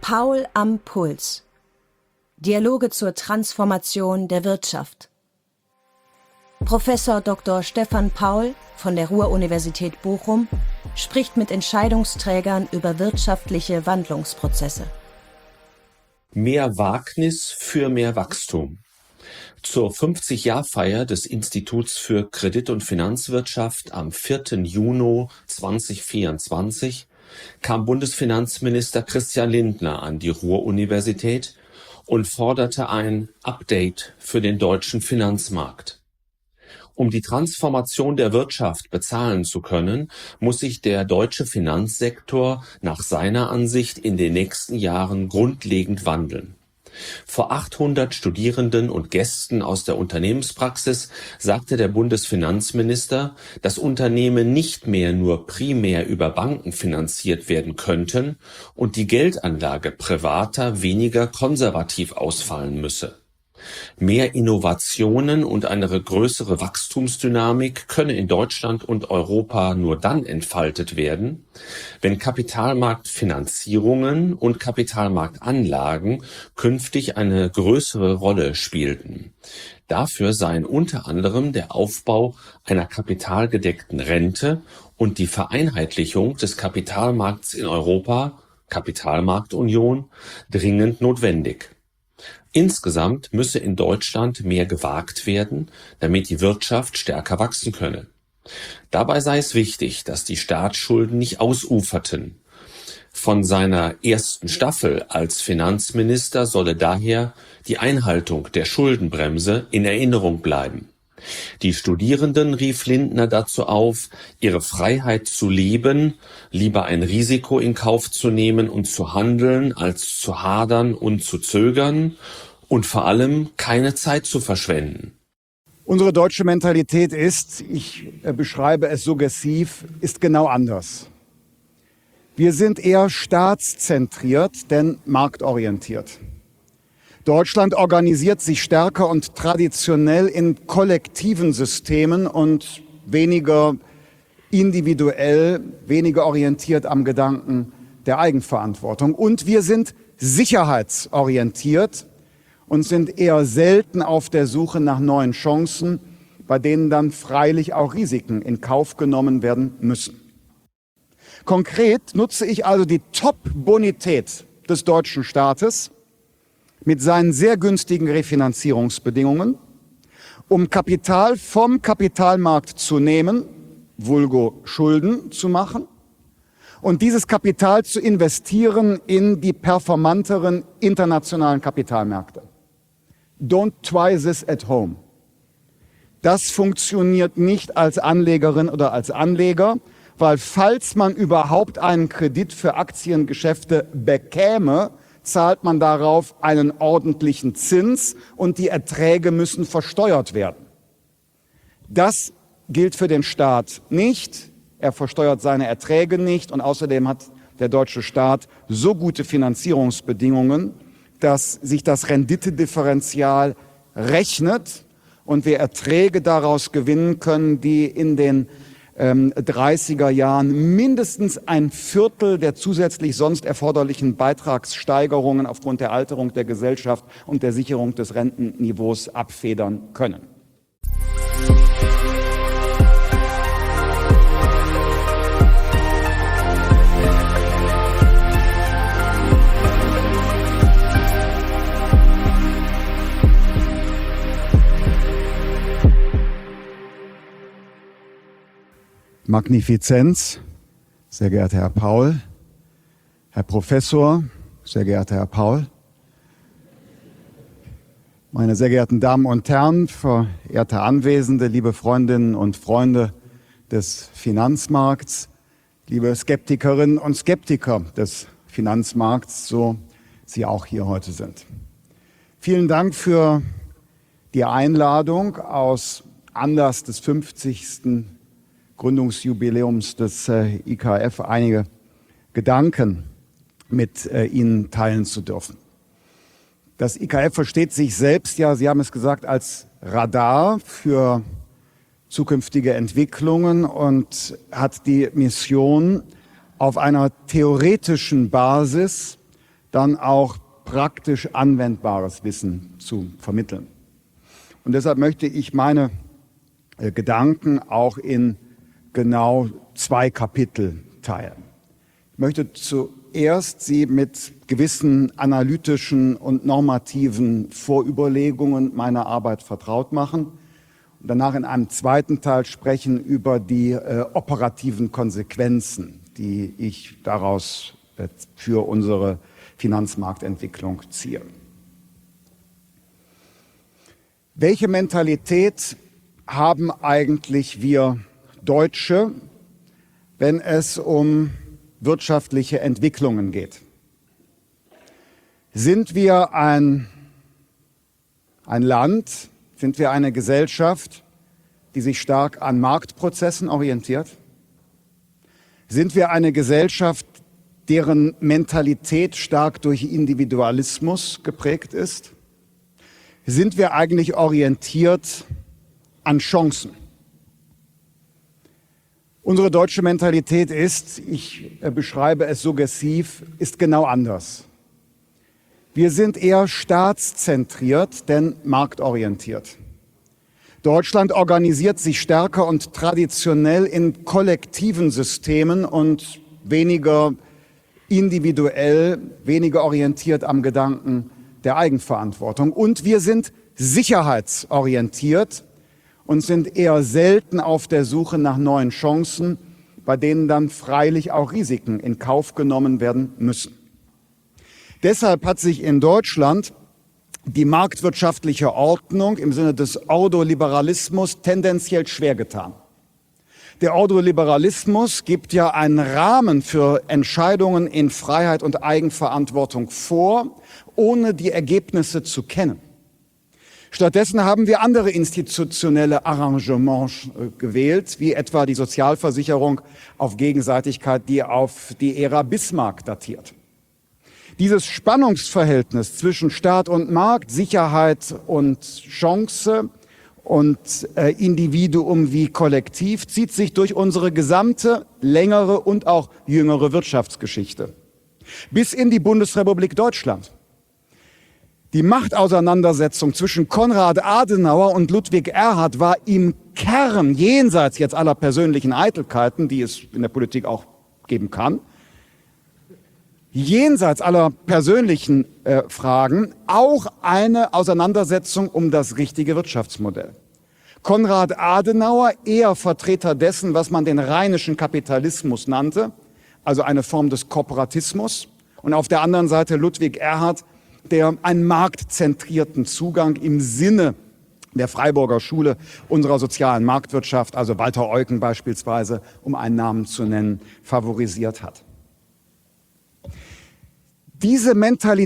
Paul am Puls. Dialoge zur Transformation der Wirtschaft. Professor Dr. Stefan Paul von der Ruhr-Universität Bochum spricht mit Entscheidungsträgern über wirtschaftliche Wandlungsprozesse. Mehr Wagnis für mehr Wachstum. Zur 50-Jahr-Feier des Instituts für Kredit- und Finanzwirtschaft am 4. Juni 2024 kam Bundesfinanzminister Christian Lindner an die Ruhr-Universität und forderte ein Update für den deutschen Finanzmarkt. Um die Transformation der Wirtschaft bezahlen zu können, muss sich der deutsche Finanzsektor nach seiner Ansicht in den nächsten Jahren grundlegend wandeln. Vor 800 Studierenden und Gästen aus der Unternehmenspraxis sagte der Bundesfinanzminister, dass Unternehmen nicht mehr nur primär über Banken finanziert werden könnten und die Geldanlage privater weniger konservativ ausfallen müsse. Mehr Innovationen und eine größere Wachstumsdynamik könne in Deutschland und Europa nur dann entfaltet werden, wenn Kapitalmarktfinanzierungen und Kapitalmarktanlagen künftig eine größere Rolle spielten. Dafür seien unter anderem der Aufbau einer kapitalgedeckten Rente und die Vereinheitlichung des Kapitalmarkts in Europa, Kapitalmarktunion, dringend notwendig. Insgesamt müsse in Deutschland mehr gewagt werden, damit die Wirtschaft stärker wachsen könne. Dabei sei es wichtig, dass die Staatsschulden nicht ausuferten. Von seiner ersten Staffel als Finanzminister solle daher die Einhaltung der Schuldenbremse in Erinnerung bleiben. Die Studierenden rief Lindner dazu auf, ihre Freiheit zu leben, lieber ein Risiko in Kauf zu nehmen und zu handeln, als zu hadern und zu zögern und vor allem keine Zeit zu verschwenden. Unsere deutsche Mentalität ist, ich beschreibe es suggestiv, ist genau anders. Wir sind eher staatszentriert, denn marktorientiert. Deutschland organisiert sich stärker und traditionell in kollektiven Systemen und weniger individuell, weniger orientiert am Gedanken der Eigenverantwortung. Und wir sind sicherheitsorientiert und sind eher selten auf der Suche nach neuen Chancen, bei denen dann freilich auch Risiken in Kauf genommen werden müssen. Konkret nutze ich also die Top-Bonität des deutschen Staates mit seinen sehr günstigen Refinanzierungsbedingungen, um Kapital vom Kapitalmarkt zu nehmen, vulgo Schulden zu machen, und dieses Kapital zu investieren in die performanteren internationalen Kapitalmärkte. Don't try this at home. Das funktioniert nicht als Anlegerin oder als Anleger, weil falls man überhaupt einen Kredit für Aktiengeschäfte bekäme, zahlt man darauf einen ordentlichen Zins und die Erträge müssen versteuert werden. Das gilt für den Staat nicht. Er versteuert seine Erträge nicht und außerdem hat der deutsche Staat so gute Finanzierungsbedingungen, dass sich das Renditedifferenzial rechnet und wir Erträge daraus gewinnen können, die in den 30er Jahren mindestens ein Viertel der zusätzlich sonst erforderlichen Beitragssteigerungen aufgrund der Alterung der Gesellschaft und der Sicherung des Rentenniveaus abfedern können. Magnifizenz, sehr geehrter Herr Paul, Herr Professor, sehr geehrter Herr Paul, meine sehr geehrten Damen und Herren, verehrte Anwesende, liebe Freundinnen und Freunde des Finanzmarkts, liebe Skeptikerinnen und Skeptiker des Finanzmarkts, so Sie auch hier heute sind. Vielen Dank für die Einladung aus Anlass des 50. Gründungsjubiläums des IKF einige Gedanken mit Ihnen teilen zu dürfen. Das IKF versteht sich selbst ja, Sie haben es gesagt, als Radar für zukünftige Entwicklungen und hat die Mission, auf einer theoretischen Basis dann auch praktisch anwendbares Wissen zu vermitteln. Und deshalb möchte ich meine Gedanken auch in genau 2 Kapitel teilen. Ich möchte zuerst Sie mit gewissen analytischen und normativen Vorüberlegungen meiner Arbeit vertraut machen und danach in einem zweiten Teil sprechen über die operativen Konsequenzen, die ich daraus für unsere Finanzmarktentwicklung ziehe. Welche Mentalität haben eigentlich wir Deutsche, wenn es um wirtschaftliche Entwicklungen geht? Sind wir ein Land, sind wir eine Gesellschaft, die sich stark an Marktprozessen orientiert? Sind wir eine Gesellschaft, deren Mentalität stark durch Individualismus geprägt ist? Sind wir eigentlich orientiert an Chancen? Unsere deutsche Mentalität ist, ich beschreibe es suggestiv, ist genau anders. Wir sind eher staatszentriert, denn marktorientiert. Deutschland organisiert sich stärker und traditionell in kollektiven Systemen und weniger individuell, weniger orientiert am Gedanken der Eigenverantwortung. Und wir sind sicherheitsorientiert und sind eher selten auf der Suche nach neuen Chancen, bei denen dann freilich auch Risiken in Kauf genommen werden müssen. Deshalb hat sich in Deutschland die marktwirtschaftliche Ordnung im Sinne des Ordoliberalismus tendenziell schwer getan. Der Ordoliberalismus gibt ja einen Rahmen für Entscheidungen in Freiheit und Eigenverantwortung vor, ohne die Ergebnisse zu kennen. Stattdessen haben wir andere institutionelle Arrangements gewählt, wie etwa die Sozialversicherung auf Gegenseitigkeit, die auf die Ära Bismarck datiert. Dieses Spannungsverhältnis zwischen Staat und Markt, Sicherheit und Chance und Individuum wie Kollektiv zieht sich durch unsere gesamte längere und auch jüngere Wirtschaftsgeschichte bis in die Bundesrepublik Deutschland. Die Machtauseinandersetzung zwischen Konrad Adenauer und Ludwig Erhard war im Kern, jenseits jetzt aller persönlichen Eitelkeiten, die es in der Politik auch geben kann, jenseits aller persönlichen Fragen auch eine Auseinandersetzung um das richtige Wirtschaftsmodell. Konrad Adenauer, eher Vertreter dessen, was man den rheinischen Kapitalismus nannte, also eine Form des Korporatismus, und auf der anderen Seite Ludwig Erhard, der einen marktzentrierten Zugang im Sinne der Freiburger Schule unserer sozialen Marktwirtschaft, also Walter Eucken beispielsweise, um einen Namen zu nennen, favorisiert hat. Diese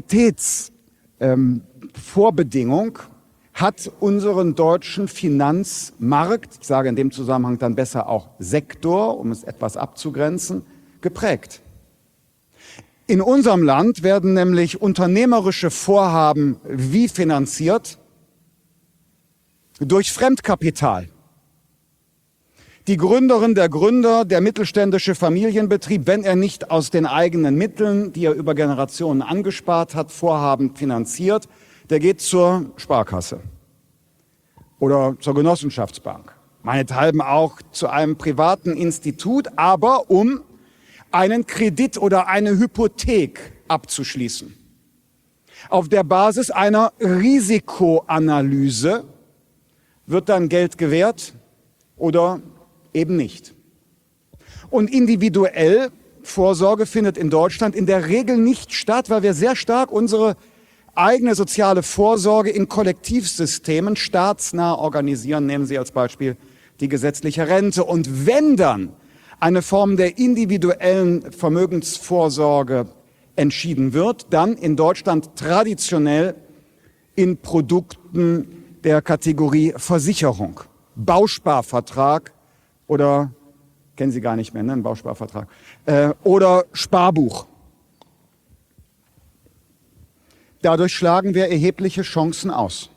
Mentalitätsvorbedingung hat unseren deutschen Finanzmarkt, ich sage in dem Zusammenhang dann besser auch Sektor, um es etwas abzugrenzen, geprägt. In unserem Land werden nämlich unternehmerische Vorhaben wie finanziert? Durch Fremdkapital. Die Gründerin, der Gründer, der mittelständische Familienbetrieb, wenn er nicht aus den eigenen Mitteln, die er über Generationen angespart hat, Vorhaben finanziert, der geht zur Sparkasse oder zur Genossenschaftsbank, meinethalben auch zu einem privaten Institut, aber um einen Kredit oder eine Hypothek abzuschließen. Auf der Basis einer Risikoanalyse wird dann Geld gewährt oder eben nicht. Und individuell Vorsorge findet in Deutschland in der Regel nicht statt, weil wir sehr stark unsere eigene soziale Vorsorge in Kollektivsystemen staatsnah organisieren. Nehmen Sie als Beispiel die gesetzliche Rente. Und wenn dann eine Form der individuellen Vermögensvorsorge entschieden wird, dann in Deutschland traditionell in Produkten der Kategorie Versicherung, Bausparvertrag oder, kennen Sie gar nicht mehr, ne, einen Bausparvertrag, oder Sparbuch. Dadurch schlagen wir erhebliche Chancen aus.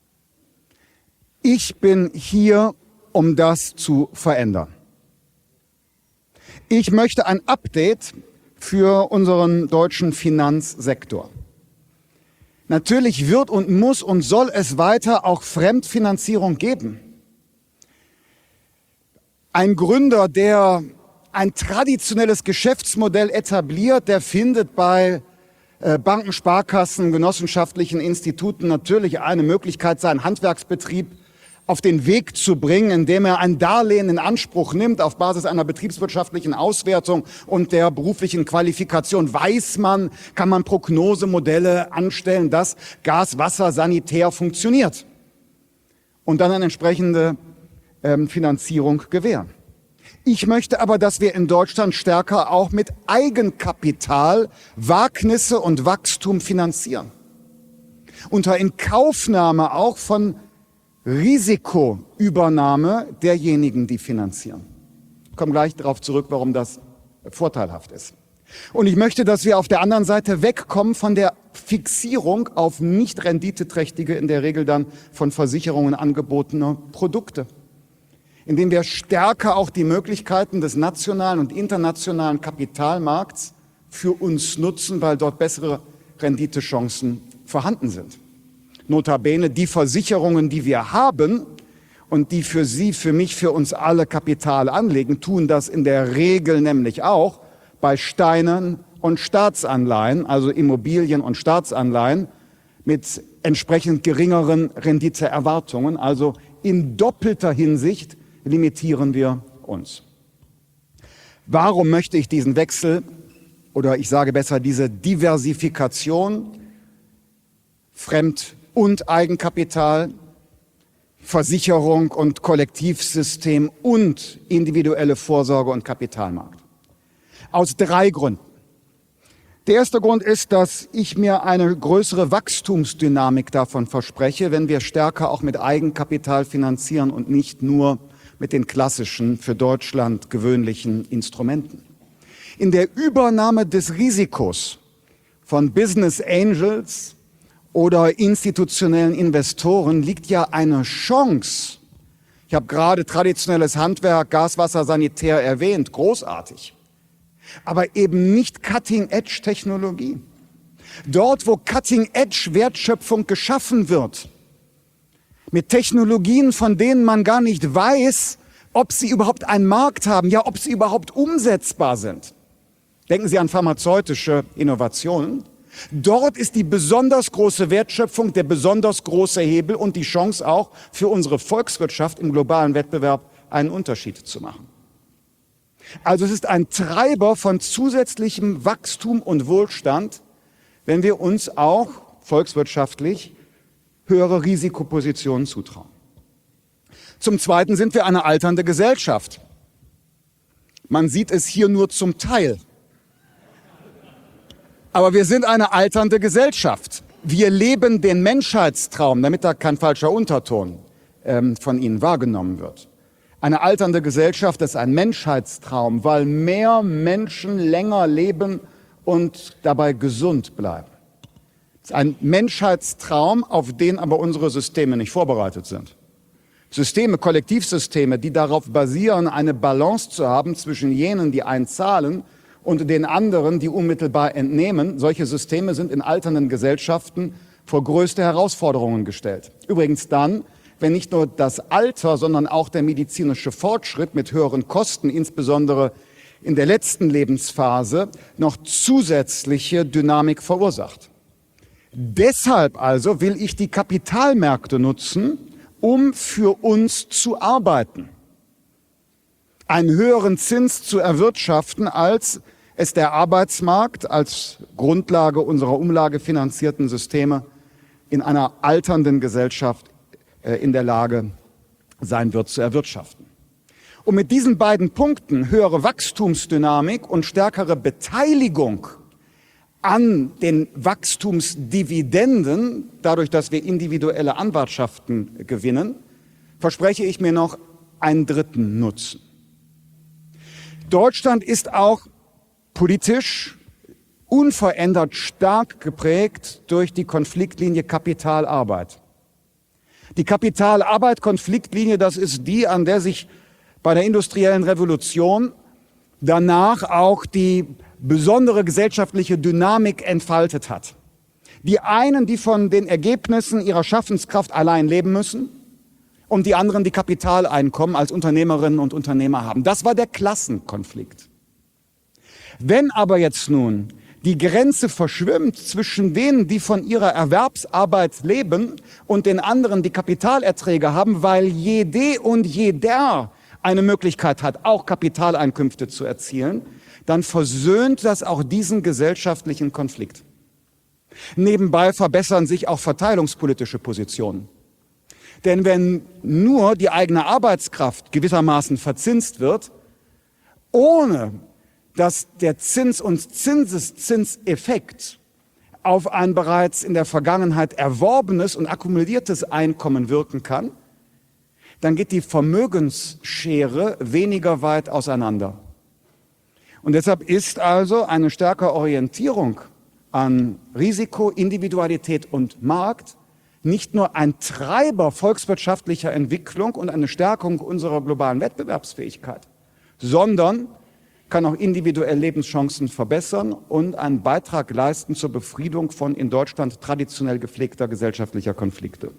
Ich bin hier, um das zu verändern. Ich möchte ein Update für unseren deutschen Finanzsektor. Natürlich wird und muss und soll es weiter auch Fremdfinanzierung geben. Ein Gründer, der ein traditionelles Geschäftsmodell etabliert, der findet bei Banken, Sparkassen, genossenschaftlichen Instituten natürlich eine Möglichkeit, seinen Handwerksbetrieb auf den Weg zu bringen, indem er ein Darlehen in Anspruch nimmt auf Basis einer betriebswirtschaftlichen Auswertung und der beruflichen Qualifikation. Weiß man, kann man Prognosemodelle anstellen, dass Gas, Wasser, Sanitär funktioniert und dann eine entsprechende Finanzierung gewähren. Ich möchte aber, dass wir in Deutschland stärker auch mit Eigenkapital Wagnisse und Wachstum finanzieren. Unter Inkaufnahme auch von Risikoübernahme derjenigen, die finanzieren. Ich komme gleich darauf zurück, warum das vorteilhaft ist. Und ich möchte, dass wir auf der anderen Seite wegkommen von der Fixierung auf nicht renditeträchtige, in der Regel dann von Versicherungen angebotene Produkte, indem wir stärker auch die Möglichkeiten des nationalen und internationalen Kapitalmarkts für uns nutzen, weil dort bessere Renditechancen vorhanden sind. Notabene die Versicherungen, die wir haben und die für Sie, für mich, für uns alle Kapital anlegen, tun das in der Regel nämlich auch bei Steinen und Staatsanleihen, also Immobilien und Staatsanleihen mit entsprechend geringeren Renditeerwartungen. Also in doppelter Hinsicht limitieren wir uns. Warum möchte ich diesen Wechsel oder ich sage besser diese Diversifikation, Fremd- und Eigenkapital, Versicherung und Kollektivsystem und individuelle Vorsorge und Kapitalmarkt? Aus 3 Gründen. Der erste Grund ist, dass ich mir eine größere Wachstumsdynamik davon verspreche, wenn wir stärker auch mit Eigenkapital finanzieren und nicht nur mit den klassischen, für Deutschland gewöhnlichen Instrumenten. In der Übernahme des Risikos von Business Angels oder institutionellen Investoren liegt ja eine Chance. Ich habe gerade traditionelles Handwerk, Gas, Wasser, Sanitär erwähnt, großartig. Aber eben nicht Cutting-Edge-Technologie. Dort, wo Cutting-Edge-Wertschöpfung geschaffen wird, mit Technologien, von denen man gar nicht weiß, ob sie überhaupt einen Markt haben, ja, ob sie überhaupt umsetzbar sind. Denken Sie an pharmazeutische Innovationen. Dort ist die besonders große Wertschöpfung, der besonders große Hebel und die Chance auch für unsere Volkswirtschaft im globalen Wettbewerb einen Unterschied zu machen. Also es ist ein Treiber von zusätzlichem Wachstum und Wohlstand, wenn wir uns auch volkswirtschaftlich höhere Risikopositionen zutrauen. Zum Zweiten sind wir eine alternde Gesellschaft. Man sieht es hier nur zum Teil. Aber wir sind eine alternde Gesellschaft. Wir leben den Menschheitstraum, damit da kein falscher Unterton von Ihnen wahrgenommen wird. Eine alternde Gesellschaft ist ein Menschheitstraum, weil mehr Menschen länger leben und dabei gesund bleiben. Es ist ein Menschheitstraum, auf den aber unsere Systeme nicht vorbereitet sind. Systeme, Kollektivsysteme, die darauf basieren, eine Balance zu haben zwischen jenen, die einzahlen, und den anderen, die unmittelbar entnehmen. Solche Systeme sind in alternden Gesellschaften vor größte Herausforderungen gestellt. Übrigens dann, wenn nicht nur das Alter, sondern auch der medizinische Fortschritt mit höheren Kosten, insbesondere in der letzten Lebensphase, noch zusätzliche Dynamik verursacht. Deshalb also will ich die Kapitalmärkte nutzen, um für uns zu arbeiten, einen höheren Zins zu erwirtschaften, als es der Arbeitsmarkt als Grundlage unserer umlagefinanzierten Systeme in einer alternden Gesellschaft in der Lage sein wird zu erwirtschaften. Und mit diesen beiden Punkten, höhere Wachstumsdynamik und stärkere Beteiligung an den Wachstumsdividenden, dadurch, dass wir individuelle Anwartschaften gewinnen, verspreche ich mir noch einen dritten Nutzen. Deutschland ist auch politisch unverändert stark geprägt durch die Konfliktlinie Kapital-Arbeit. Die Kapital-Arbeit-Konfliktlinie, das ist die, an der sich bei der industriellen Revolution danach auch die besondere gesellschaftliche Dynamik entfaltet hat. Die einen, die von den Ergebnissen ihrer Schaffenskraft allein leben müssen, und die anderen, die Kapitaleinkommen als Unternehmerinnen und Unternehmer haben. Das war der Klassenkonflikt. Wenn aber jetzt nun die Grenze verschwimmt zwischen denen, die von ihrer Erwerbsarbeit leben, und den anderen, die Kapitalerträge haben, weil jede und jeder eine Möglichkeit hat, auch Kapitaleinkünfte zu erzielen, dann versöhnt das auch diesen gesellschaftlichen Konflikt. Nebenbei verbessern sich auch verteilungspolitische Positionen. Denn wenn nur die eigene Arbeitskraft gewissermaßen verzinst wird, ohne dass der Zins- und Zinseszinseffekt auf ein bereits in der Vergangenheit erworbenes und akkumuliertes Einkommen wirken kann, dann geht die Vermögensschere weniger weit auseinander. Und deshalb ist also eine stärkere Orientierung an Risiko, Individualität und Markt nicht nur ein Treiber volkswirtschaftlicher Entwicklung und eine Stärkung unserer globalen Wettbewerbsfähigkeit, sondern kann auch individuell Lebenschancen verbessern und einen Beitrag leisten zur Befriedung von in Deutschland traditionell gepflegter gesellschaftlicher Konflikte.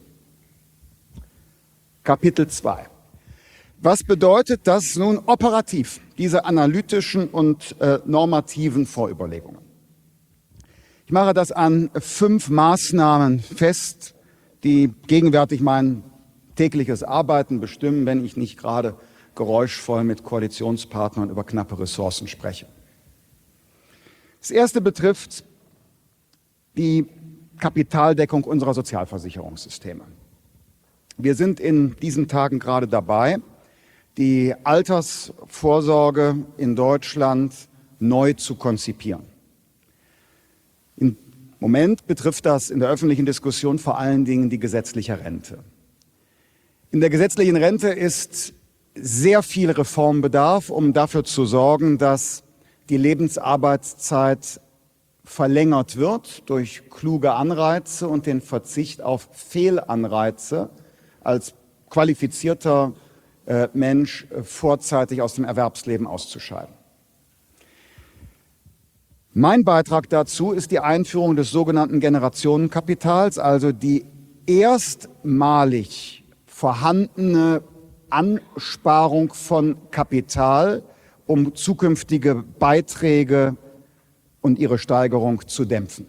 Kapitel 2. Was bedeutet das nun operativ, diese analytischen und normativen Vorüberlegungen? Ich mache das an 5 Maßnahmen fest, die gegenwärtig mein tägliches Arbeiten bestimmen, wenn ich nicht gerade geräuschvoll mit Koalitionspartnern über knappe Ressourcen spreche. Das erste betrifft die Kapitaldeckung unserer Sozialversicherungssysteme. Wir sind in diesen Tagen gerade dabei, die Altersvorsorge in Deutschland neu zu konzipieren. Im Moment betrifft das in der öffentlichen Diskussion vor allen Dingen die gesetzliche Rente. In der gesetzlichen Rente ist sehr viel Reformbedarf, um dafür zu sorgen, dass die Lebensarbeitszeit verlängert wird durch kluge Anreize und den Verzicht auf Fehlanreize, als qualifizierter Mensch vorzeitig aus dem Erwerbsleben auszuscheiden. Mein Beitrag dazu ist die Einführung des sogenannten Generationenkapitals, also die erstmalig vorhandene Ansparung von Kapital, um zukünftige Beiträge und ihre Steigerung zu dämpfen.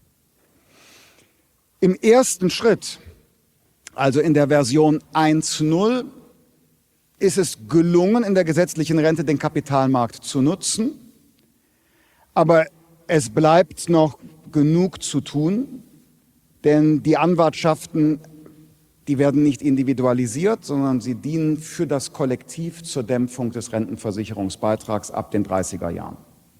Im ersten Schritt, also in der Version 1.0, ist es gelungen, in der gesetzlichen Rente den Kapitalmarkt zu nutzen. Aber es bleibt noch genug zu tun, denn die Anwartschaften, die werden nicht individualisiert, sondern sie dienen für das Kollektiv zur Dämpfung des Rentenversicherungsbeitrags ab den 30er Jahren.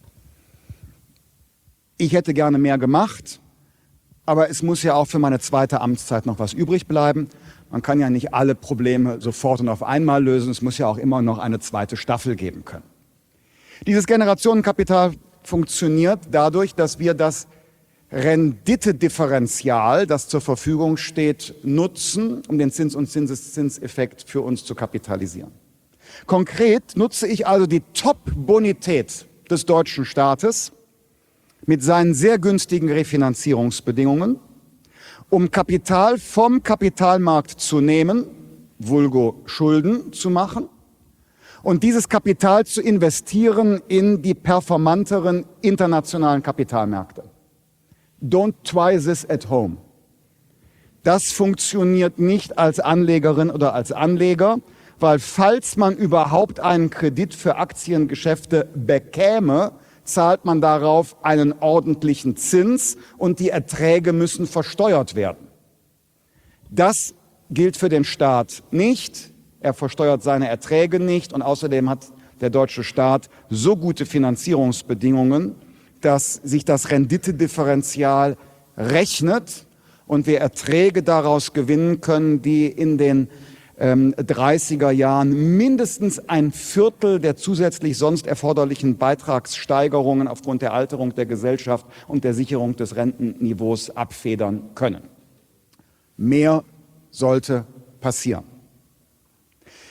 Ich hätte gerne mehr gemacht, aber es muss ja auch für meine zweite Amtszeit noch was übrig bleiben. Man kann ja nicht alle Probleme sofort und auf einmal lösen. Es muss ja auch immer noch eine zweite Staffel geben können. Dieses Generationenkapital funktioniert dadurch, dass wir das Renditedifferenzial, das zur Verfügung steht, nutzen, um den Zins- und Zinseszinseffekt für uns zu kapitalisieren. Konkret nutze ich also die Top-Bonität des deutschen Staates mit seinen sehr günstigen Refinanzierungsbedingungen, um Kapital vom Kapitalmarkt zu nehmen, vulgo Schulden zu machen, und dieses Kapital zu investieren in die performanteren internationalen Kapitalmärkte. Don't try this at home. Das funktioniert nicht als Anlegerin oder als Anleger, weil falls man überhaupt einen Kredit für Aktiengeschäfte bekäme, zahlt man darauf einen ordentlichen Zins und die Erträge müssen versteuert werden. Das gilt für den Staat nicht. Er versteuert seine Erträge nicht und außerdem hat der deutsche Staat so gute Finanzierungsbedingungen, dass sich das Renditedifferenzial rechnet und wir Erträge daraus gewinnen können, die in den 30er Jahren mindestens ein Viertel der zusätzlich sonst erforderlichen Beitragssteigerungen aufgrund der Alterung der Gesellschaft und der Sicherung des Rentenniveaus abfedern können. Mehr sollte passieren.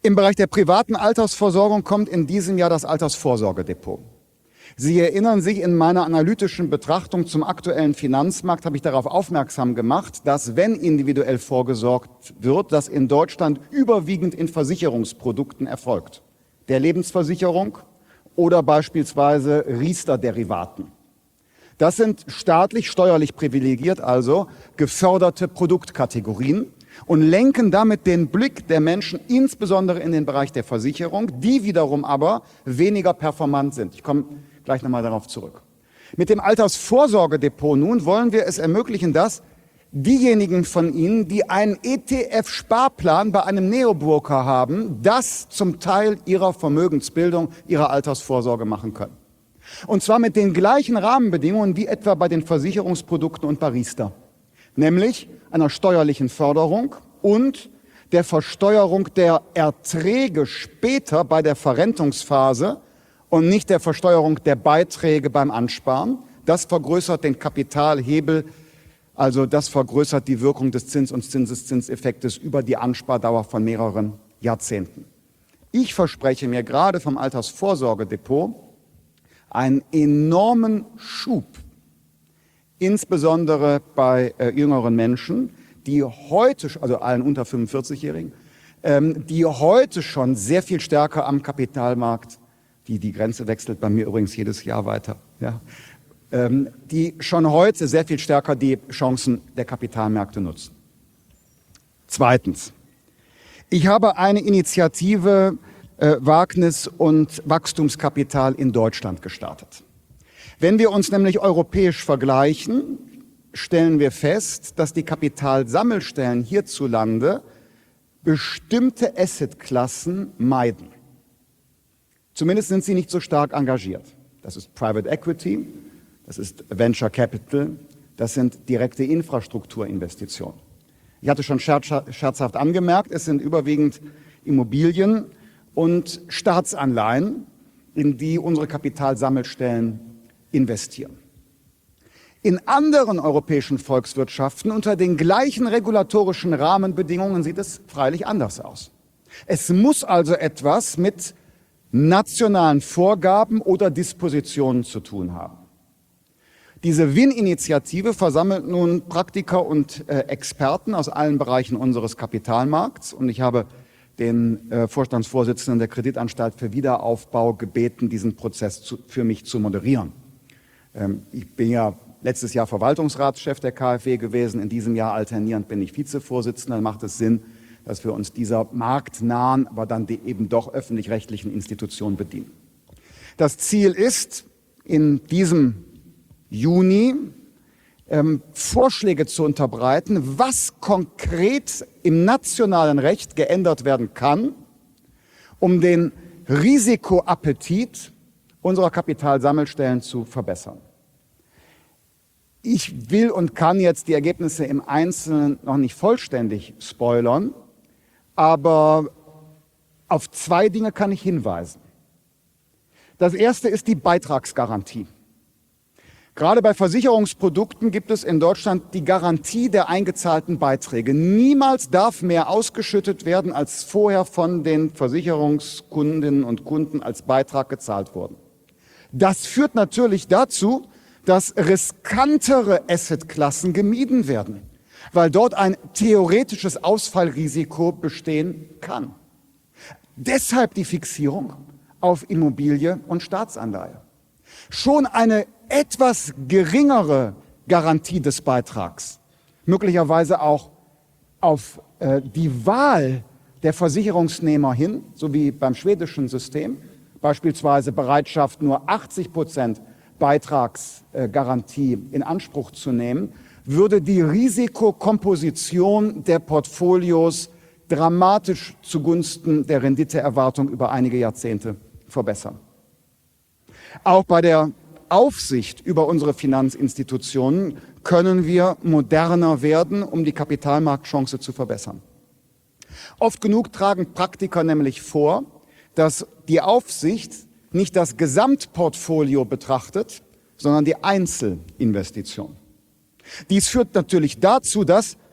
Im Bereich der privaten Altersversorgung kommt in diesem Jahr das Altersvorsorgedepot. Sie erinnern sich, in meiner analytischen Betrachtung zum aktuellen Finanzmarkt habe ich darauf aufmerksam gemacht, dass, wenn individuell vorgesorgt wird, das in Deutschland überwiegend in Versicherungsprodukten erfolgt. Der Lebensversicherung oder beispielsweise Riester-Derivaten. Das sind staatlich, steuerlich privilegiert, also geförderte Produktkategorien und lenken damit den Blick der Menschen insbesondere in den Bereich der Versicherung, die wiederum aber weniger performant sind. Ich komme gleich nochmal darauf zurück. Mit dem Altersvorsorgedepot nun wollen wir es ermöglichen, dass diejenigen von Ihnen, die einen ETF-Sparplan bei einem Neobroker haben, das zum Teil ihrer Vermögensbildung, ihrer Altersvorsorge machen können. Und zwar mit den gleichen Rahmenbedingungen wie etwa bei den Versicherungsprodukten und bei Riester. Nämlich einer steuerlichen Förderung und der Versteuerung der Erträge später bei der Verrentungsphase und nicht der Versteuerung der Beiträge beim Ansparen. Das vergrößert den Kapitalhebel, also das vergrößert die Wirkung des Zins- und Zinseszinseffektes über die Anspardauer von mehreren Jahrzehnten. Ich verspreche mir gerade vom Altersvorsorgedepot einen enormen Schub, insbesondere bei jüngeren Menschen, die heute, also allen unter 45-Jährigen, die heute schon sehr viel stärker am Kapitalmarkt, die Grenze wechselt bei mir übrigens jedes Jahr weiter, ja, die schon heute sehr viel stärker die Chancen der Kapitalmärkte nutzen. Zweitens, ich habe eine Initiative Wagnis und Wachstumskapital in Deutschland gestartet. Wenn wir uns nämlich europäisch vergleichen, stellen wir fest, dass die Kapitalsammelstellen hierzulande bestimmte Assetklassen meiden. Zumindest sind sie nicht so stark engagiert. Das ist Private Equity, das ist Venture Capital, das sind direkte Infrastrukturinvestitionen. Ich hatte schon scherzhaft angemerkt, es sind überwiegend Immobilien und Staatsanleihen, in die unsere Kapitalsammelstellen investieren. In anderen europäischen Volkswirtschaften unter den gleichen regulatorischen Rahmenbedingungen sieht es freilich anders aus. Es muss also etwas mit nationalen Vorgaben oder Dispositionen zu tun haben. Diese WIN-Initiative versammelt nun Praktiker und Experten aus allen Bereichen unseres Kapitalmarkts und ich habe den Vorstandsvorsitzenden der Kreditanstalt für Wiederaufbau gebeten, diesen Prozess für mich zu moderieren. Ich bin ja letztes Jahr Verwaltungsratschef der KfW gewesen, in diesem Jahr alternierend bin ich Vizevorsitzender. Dann macht es Sinn, dass wir uns dieser marktnahen, aber dann eben doch öffentlich-rechtlichen Institution bedienen. Das Ziel ist, in diesem Juni Vorschläge zu unterbreiten, was konkret im nationalen Recht geändert werden kann, um den Risikoappetit unserer Kapitalsammelstellen zu verbessern. Ich will und kann jetzt die Ergebnisse im Einzelnen noch nicht vollständig spoilern, aber auf zwei Dinge kann ich hinweisen. Das erste ist die Beitragsgarantie. Gerade bei Versicherungsprodukten gibt es in Deutschland die Garantie der eingezahlten Beiträge. Niemals darf mehr ausgeschüttet werden, als vorher von den Versicherungskundinnen und Kunden als Beitrag gezahlt wurden. Das führt natürlich dazu, dass riskantere Assetklassen gemieden werden, weil dort ein theoretisches Ausfallrisiko bestehen kann. Deshalb die Fixierung auf Immobilie und Staatsanleihe. Schon eine etwas geringere Garantie des Beitrags, möglicherweise auch auf die Wahl der Versicherungsnehmer hin, so wie beim schwedischen System, beispielsweise Bereitschaft, nur 80% Beitragsgarantie in Anspruch zu nehmen, würde die Risikokomposition der Portfolios dramatisch zugunsten der Renditeerwartung über einige Jahrzehnte verbessern. Auch bei der Aufsicht über unsere Finanzinstitutionen können wir moderner werden, um die Kapitalmarktchance zu verbessern. Oft genug tragen Praktiker nämlich vor, dass die Aufsicht nicht das Gesamtportfolio betrachtet, sondern die Einzelinvestition. Dies führt natürlich dazu, dass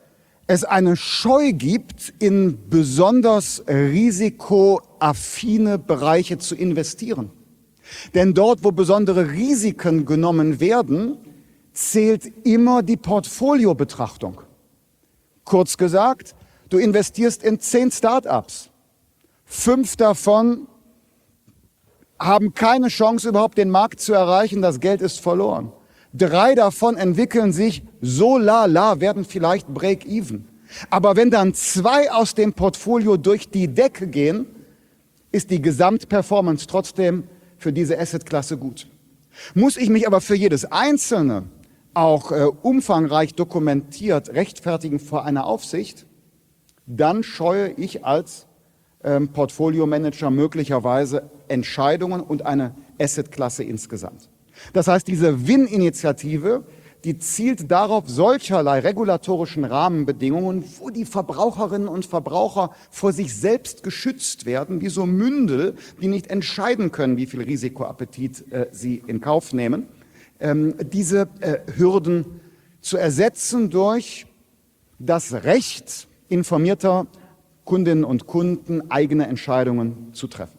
es eine Scheu gibt, in besonders risikoaffine Bereiche zu investieren. Denn dort, wo besondere Risiken genommen werden, zählt immer die Portfoliobetrachtung. Kurz gesagt, du investierst in 10 Start-ups. 5 davon haben keine Chance, überhaupt den Markt zu erreichen. Das Geld ist verloren. 3 davon entwickeln sich so lala, werden vielleicht break-even. Aber wenn dann 2 aus dem Portfolio durch die Decke gehen, ist die Gesamtperformance trotzdem für diese Assetklasse gut. Muss ich mich aber für jedes einzelne, auch umfangreich dokumentiert, rechtfertigen vor einer Aufsicht, dann scheue ich als Portfolio-Manager möglicherweise Entscheidungen und eine Assetklasse insgesamt. Das heißt, diese Win-Initiative, die zielt darauf, solcherlei regulatorischen Rahmenbedingungen, wo die Verbraucherinnen und Verbraucher vor sich selbst geschützt werden, wie so Mündel, die nicht entscheiden können, wie viel Risikoappetit sie in Kauf nehmen, diese Hürden zu ersetzen durch das Recht informierter Kundinnen und Kunden, eigene Entscheidungen zu treffen.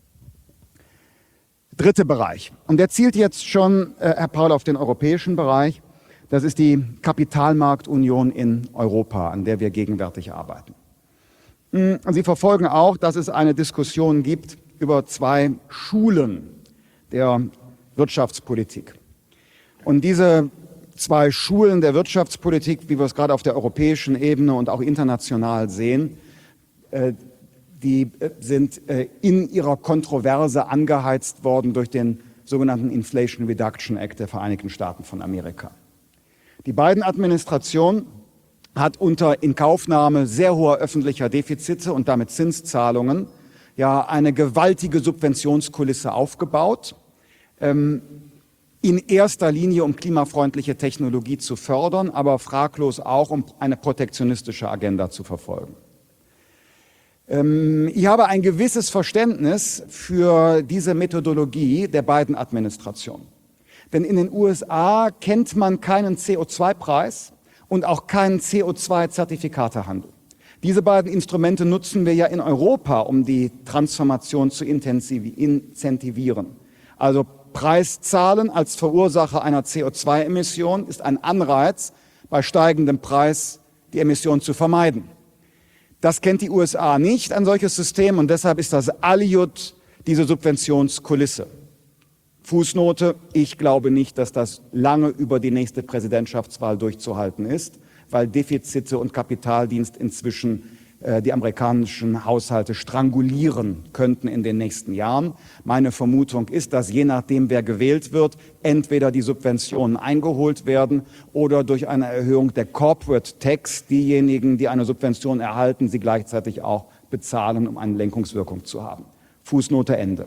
Dritter Bereich, und der zielt jetzt schon, Herr Paul, auf den europäischen Bereich. Das ist die Kapitalmarktunion in Europa, an der wir gegenwärtig arbeiten. Sie verfolgen auch, dass es eine Diskussion gibt über 2 Schulen der Wirtschaftspolitik. Und diese 2 Schulen der Wirtschaftspolitik, wie wir es gerade auf der europäischen Ebene und auch international sehen, die sind in ihrer Kontroverse angeheizt worden durch den sogenannten Inflation Reduction Act der Vereinigten Staaten von Amerika. Die Biden-Administration hat unter Inkaufnahme sehr hoher öffentlicher Defizite und damit Zinszahlungen ja eine gewaltige Subventionskulisse aufgebaut, in erster Linie um klimafreundliche Technologie zu fördern, aber fraglos auch um eine protektionistische Agenda zu verfolgen. Ich habe ein gewisses Verständnis für diese Methodologie der Biden-Administration. Denn in den USA kennt man keinen CO2-Preis und auch keinen CO2-Zertifikatehandel. Diese beiden Instrumente nutzen wir ja in Europa, um die Transformation zu incentivieren. Also Preiszahlen als Verursacher einer CO2-Emission ist ein Anreiz, bei steigendem Preis die Emission zu vermeiden. Das kennt die USA nicht, ein solches System, und deshalb ist das Aliud diese Subventionskulisse. Fußnote, ich glaube nicht, dass das lange über die nächste Präsidentschaftswahl durchzuhalten ist, weil Defizite und Kapitaldienst inzwischen die amerikanischen Haushalte strangulieren könnten in den nächsten Jahren. Meine Vermutung ist, dass je nachdem, wer gewählt wird, entweder die Subventionen eingeholt werden oder durch eine Erhöhung der Corporate Tax diejenigen, die eine Subvention erhalten, sie gleichzeitig auch bezahlen, um eine Lenkungswirkung zu haben. Fußnote Ende.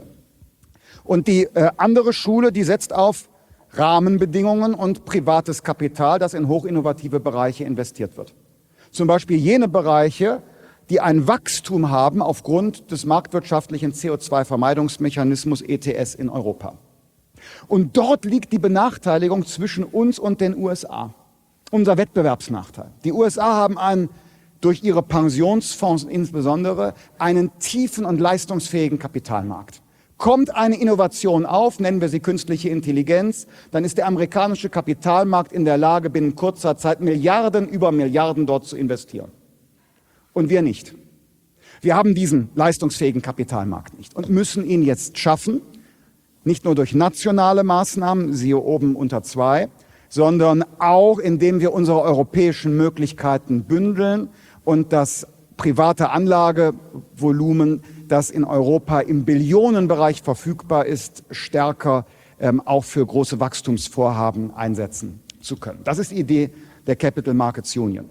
Und die andere Schule, die setzt auf Rahmenbedingungen und privates Kapital, das in hochinnovative Bereiche investiert wird. Zum Beispiel jene Bereiche, die ein Wachstum haben aufgrund des marktwirtschaftlichen CO2-Vermeidungsmechanismus ETS in Europa. Und dort liegt die Benachteiligung zwischen uns und den USA, unser Wettbewerbsnachteil. Die USA haben durch ihre Pensionsfonds insbesondere einen tiefen und leistungsfähigen Kapitalmarkt. Kommt eine Innovation auf, nennen wir sie künstliche Intelligenz, dann ist der amerikanische Kapitalmarkt in der Lage, binnen kurzer Zeit Milliarden über Milliarden dort zu investieren. Und wir nicht. Wir haben diesen leistungsfähigen Kapitalmarkt nicht und müssen ihn jetzt schaffen, nicht nur durch nationale Maßnahmen, siehe oben unter 2, sondern auch, indem wir unsere europäischen Möglichkeiten bündeln und das private Anlagevolumen, das in Europa im Billionenbereich verfügbar ist, stärker auch für große Wachstumsvorhaben einsetzen zu können. Das ist die Idee der Capital Markets Union.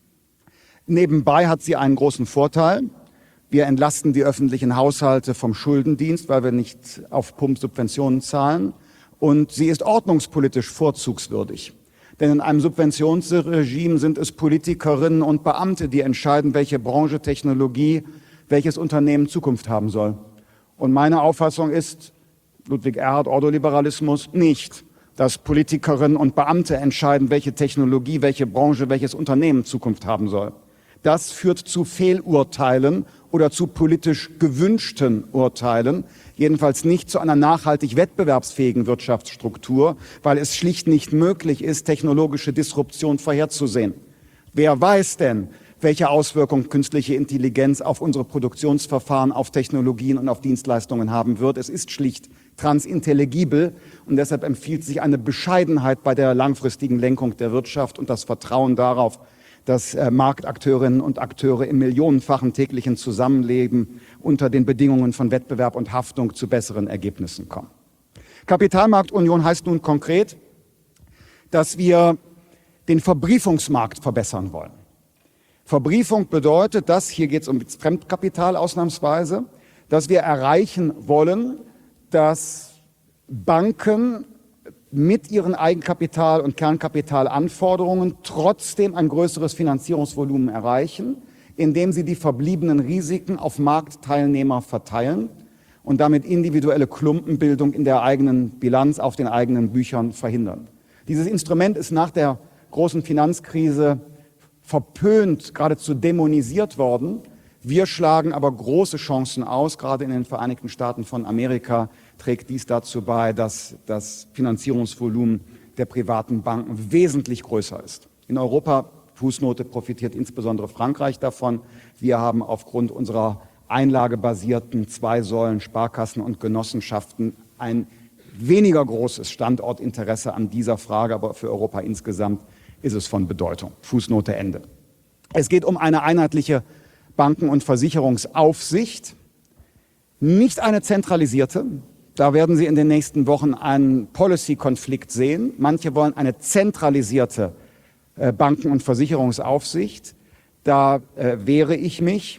Nebenbei hat sie einen großen Vorteil. Wir entlasten die öffentlichen Haushalte vom Schuldendienst, weil wir nicht auf Pump Subventionen zahlen. Und sie ist ordnungspolitisch vorzugswürdig. Denn in einem Subventionsregime sind es Politikerinnen und Beamte, die entscheiden, welche Branche, Technologie, welches Unternehmen Zukunft haben soll. Und meine Auffassung ist, Ludwig Erhard, Ordoliberalismus, nicht. dass Politikerinnen und Beamte entscheiden, welche Technologie, welche Branche, welches Unternehmen Zukunft haben soll. Das führt zu Fehlurteilen oder zu politisch gewünschten Urteilen, jedenfalls nicht zu einer nachhaltig wettbewerbsfähigen Wirtschaftsstruktur, weil es schlicht nicht möglich ist, technologische Disruption vorherzusehen. Wer weiß denn, welche Auswirkungen künstliche Intelligenz auf unsere Produktionsverfahren, auf Technologien und auf Dienstleistungen haben wird? Es ist schlicht transintelligibel und deshalb empfiehlt sich eine Bescheidenheit bei der langfristigen Lenkung der Wirtschaft und das Vertrauen darauf, dass Marktakteurinnen und Akteure im millionenfachen täglichen Zusammenleben unter den Bedingungen von Wettbewerb und Haftung zu besseren Ergebnissen kommen. Kapitalmarktunion heißt nun konkret, dass wir den Verbriefungsmarkt verbessern wollen. Verbriefung bedeutet, dass, hier geht es um Fremdkapital ausnahmsweise, dass wir erreichen wollen, dass Banken mit ihren Eigenkapital- und Kernkapitalanforderungen trotzdem ein größeres Finanzierungsvolumen erreichen, indem sie die verbliebenen Risiken auf Marktteilnehmer verteilen und damit individuelle Klumpenbildung in der eigenen Bilanz, auf den eigenen Büchern verhindern. Dieses Instrument ist nach der großen Finanzkrise verpönt, geradezu dämonisiert worden. Wir schlagen aber große Chancen aus. Gerade in den Vereinigten Staaten von Amerika trägt dies dazu bei, dass das Finanzierungsvolumen der privaten Banken wesentlich größer ist. In Europa, Fußnote, profitiert insbesondere Frankreich davon. Wir haben aufgrund unserer einlagebasierten 2 Säulen Sparkassen und Genossenschaften ein weniger großes Standortinteresse an dieser Frage, aber für Europa insgesamt ist es von Bedeutung. Fußnote Ende. Es geht um eine einheitliche Banken- und Versicherungsaufsicht, nicht eine zentralisierte. Da werden Sie in den nächsten Wochen einen Policy-Konflikt sehen. Manche wollen eine zentralisierte Banken- und Versicherungsaufsicht. Da wehre ich mich,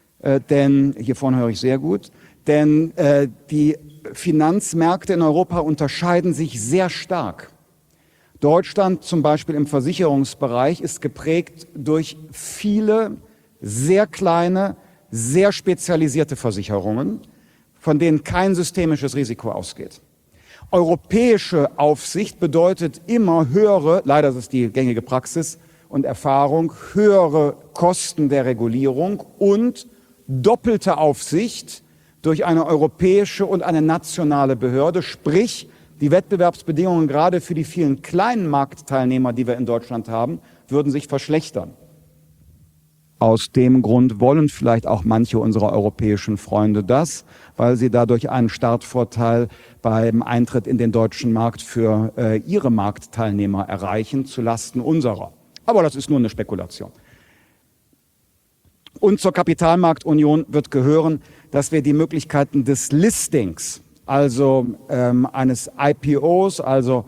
denn hier vorne höre ich sehr gut, denn die Finanzmärkte in Europa unterscheiden sich sehr stark. Deutschland zum Beispiel im Versicherungsbereich ist geprägt durch viele sehr kleine, sehr spezialisierte Versicherungen, von denen kein systemisches Risiko ausgeht. Europäische Aufsicht bedeutet immer höhere, leider ist es die gängige Praxis und Erfahrung, höhere Kosten der Regulierung und doppelte Aufsicht durch eine europäische und eine nationale Behörde, sprich die Wettbewerbsbedingungen gerade für die vielen kleinen Marktteilnehmer, die wir in Deutschland haben, würden sich verschlechtern. Aus dem Grund wollen vielleicht auch manche unserer europäischen Freunde das, weil sie dadurch einen Startvorteil beim Eintritt in den deutschen Markt für ihre Marktteilnehmer erreichen, zulasten unserer. Aber das ist nur eine Spekulation. Und zur Kapitalmarktunion wird gehören, dass wir die Möglichkeiten des Listings, also eines IPOs, also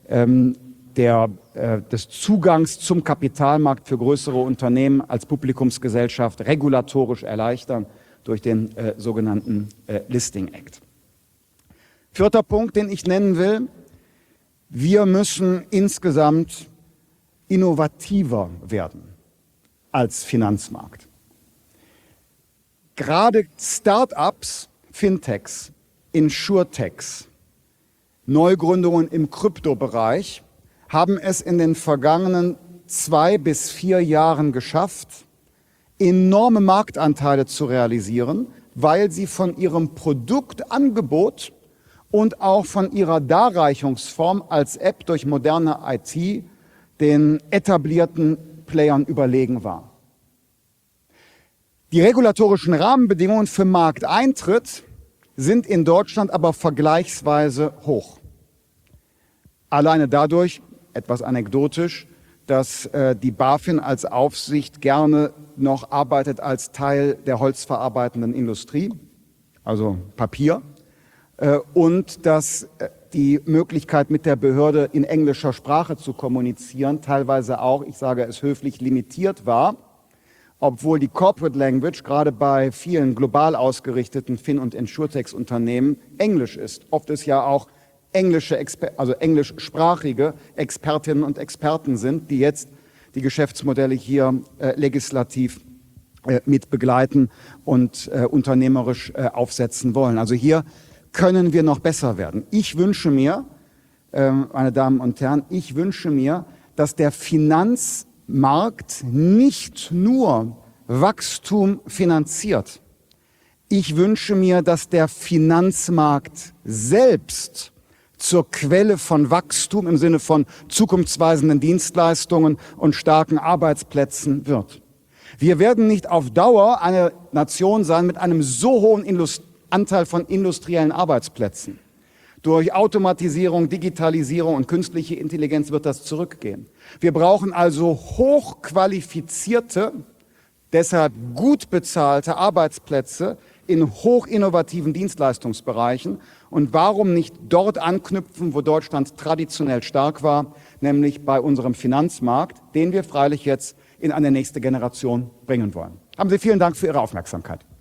des Zugangs zum Kapitalmarkt für größere Unternehmen als Publikumsgesellschaft regulatorisch erleichtern durch den sogenannten Listing Act. 4. Punkt, den ich nennen will: Wir müssen insgesamt innovativer werden als Finanzmarkt. Gerade Start-ups, Fintechs, Insurtechs, Neugründungen im Kryptobereich haben es in den vergangenen 2 bis 4 Jahren geschafft, enorme Marktanteile zu realisieren, weil sie von ihrem Produktangebot und auch von ihrer Darreichungsform als App durch moderne IT den etablierten Playern überlegen war. Die regulatorischen Rahmenbedingungen für Markteintritt sind in Deutschland aber vergleichsweise hoch. Alleine dadurch, etwas anekdotisch, dass die BaFin als Aufsicht gerne noch arbeitet als Teil der holzverarbeitenden Industrie, also Papier, und dass die Möglichkeit, mit der Behörde in englischer Sprache zu kommunizieren, teilweise auch, ich sage es höflich, limitiert war, obwohl die Corporate Language gerade bei vielen global ausgerichteten Fin- und Insurtechs-Unternehmen Englisch ist. Oft ist ja auch englischsprachige Expertinnen und Experten sind, die jetzt die Geschäftsmodelle hier legislativ mit begleiten und unternehmerisch aufsetzen wollen. Also hier können wir noch besser werden. Ich wünsche mir, meine Damen und Herren, ich wünsche mir, dass der Finanzmarkt nicht nur Wachstum finanziert. Ich wünsche mir, dass der Finanzmarkt selbst zur Quelle von Wachstum im Sinne von zukunftsweisenden Dienstleistungen und starken Arbeitsplätzen wird. Wir werden nicht auf Dauer eine Nation sein mit einem so hohen Anteil von industriellen Arbeitsplätzen. Durch Automatisierung, Digitalisierung und künstliche Intelligenz wird das zurückgehen. Wir brauchen also hochqualifizierte, deshalb gut bezahlte Arbeitsplätze in hochinnovativen Dienstleistungsbereichen. Und warum nicht dort anknüpfen, wo Deutschland traditionell stark war, nämlich bei unserem Finanzmarkt, den wir freilich jetzt in eine nächste Generation bringen wollen. Haben Sie vielen Dank für Ihre Aufmerksamkeit.